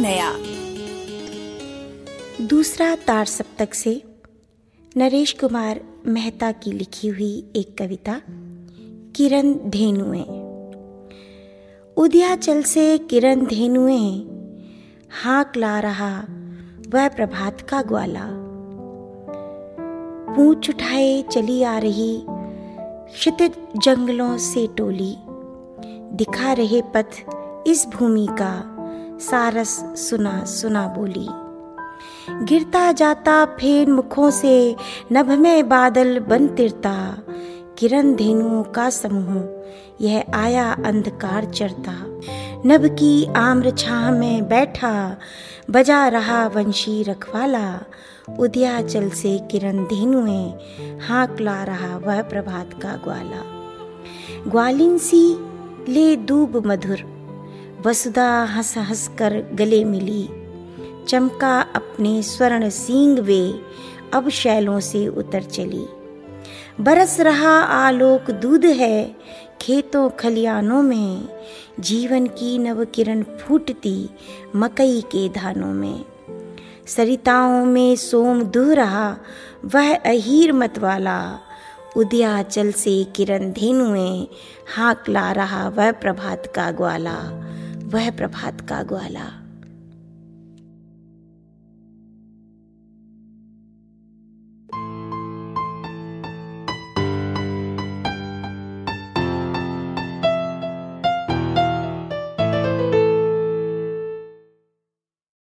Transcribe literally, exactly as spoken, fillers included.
गया। दूसरा तार सप्तक से नरेश कुमार मेहता की लिखी हुई एक कविता, किरण धेनुएं। उदयाचल से किरण धेनुएं, हाँक ला रहा वह प्रभात का ग्वाला। पूंछ उठाए चली आ रही क्षितिज जंगलों से टोली, दिखा रहे पथ इस भूमि का सारस सुना सुना बोली। गिरता जाता फेन मुखों से नभ में बादल बन तिरता, किरण धेनुओं का समूह यह आया अंधकार चरता। नभ की आम्र छाह में बैठा बजा रहा वंशी रखवाला, उदयाचल से किरण धेनुएं, हाँक ला रहा वह प्रभात का ग्वाला। ग्वालिन सी ले दूब मधुर, वसुधा हंस हंस कर गले मिली। चमका अपने स्वर्ण सींग वे, अब शैलों से उतर चली। बरस रहा आलोक दूध है खेतों खलियानों में, जीवन की नव किरण फूटती मकई के धानों में। सरिताओं में सोम दुह रहा वह अहीर मतवाला, उदयाचल से किरण धेनुएं, हाँक ला रहा वह प्रभात का ग्वाला, वह प्रभात का ग्वाला।